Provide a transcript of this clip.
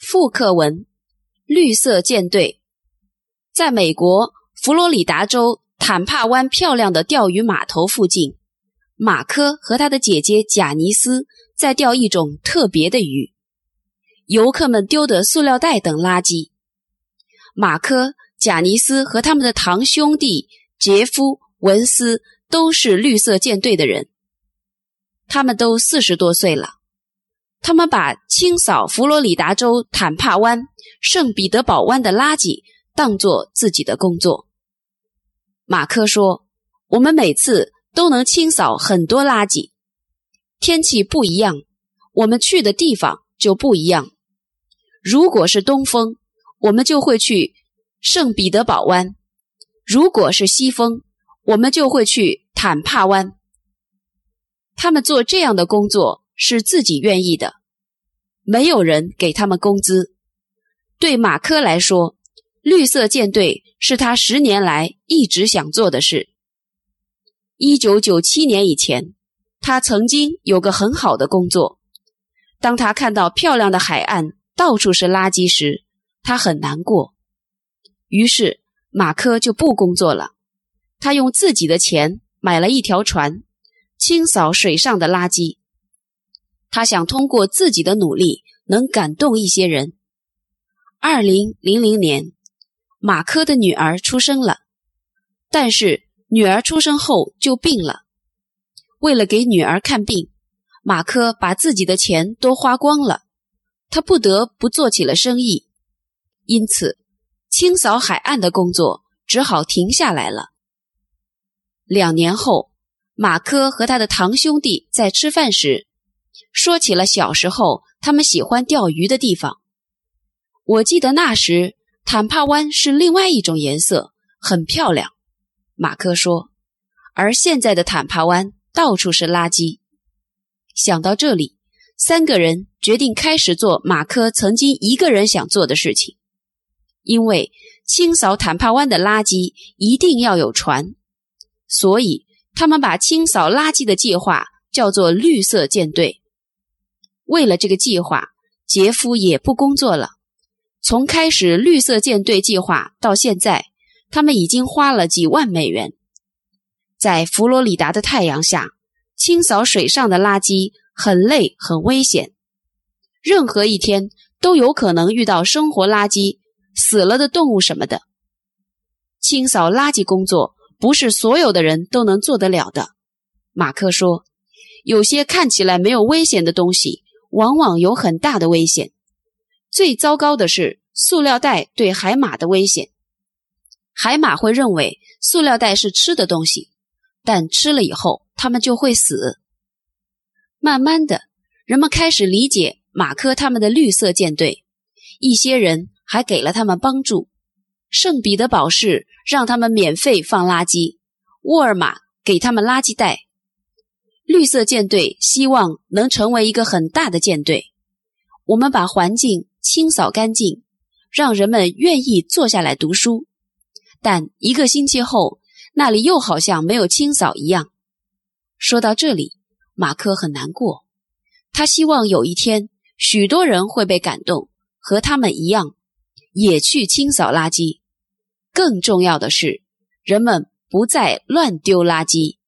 副课文：绿色舰队。在美国佛罗里达州坦帕湾漂亮的钓鱼码头附近，马科和他的姐姐贾尼斯在钓一种特别的鱼。游客们丢的塑料袋等垃圾。马科、贾尼斯和他们的堂兄弟杰夫、文斯都是绿色舰队的人，他们都40多岁了。他们把清扫佛罗里达州坦帕湾、圣彼得堡湾的垃圾当作自己的工作。马科说，我们每次都能清扫很多垃圾。天气不一样，我们去的地方就不一样。如果是东风，我们就会去圣彼得堡湾；如果是西风，我们就会去坦帕湾。他们做这样的工作是自己愿意的，没有人给他们工资。对马科来说，绿色舰队是他10年来一直想做的事。1997年以前，他曾经有个很好的工作。当他看到漂亮的海岸到处是垃圾时，他很难过。于是马科就不工作了，他用自己的钱买了一条船，清扫水上的垃圾。他想通过自己的努力能感动一些人。2000年，马科的女儿出生了，但是女儿出生后就病了。为了给女儿看病，马科把自己的钱都花光了，他不得不做起了生意，因此清扫海岸的工作只好停下来了。2年后，马科和他的堂兄弟在吃饭时说起了小时候他们喜欢钓鱼的地方。我记得那时坦帕湾是另外一种颜色，很漂亮，马科说，而现在的坦帕湾到处是垃圾。想到这里，3个人决定开始做马科曾经一个人想做的事情。因为清扫坦帕湾的垃圾一定要有船，所以他们把清扫垃圾的计划叫做绿色舰队。为了这个计划，杰夫也不工作了。从开始绿色舰队计划到现在，他们已经花了几万美元。在佛罗里达的太阳下，清扫水上的垃圾很累很危险，任何一天都有可能遇到生活垃圾、死了的动物什么的。清扫垃圾工作不是所有的人都能做得了的。马科说，有些看起来没有危险的东西往往有很大的危险。最糟糕的是塑料袋对海马的危险。海马会认为塑料袋是吃的东西，但吃了以后它们就会死。慢慢的，人们开始理解马科他们的绿色舰队，一些人还给了他们帮助。圣彼得堡市让他们免费放垃圾，沃尔玛给他们垃圾袋。绿色舰队希望能成为一个很大的舰队。我们把环境清扫干净，让人们愿意坐下来读书。但1个星期后，那里又好像没有清扫一样。说到这里，马科很难过。他希望有一天，许多人会被感动，和他们一样，也去清扫垃圾。更重要的是，人们不再乱丢垃圾。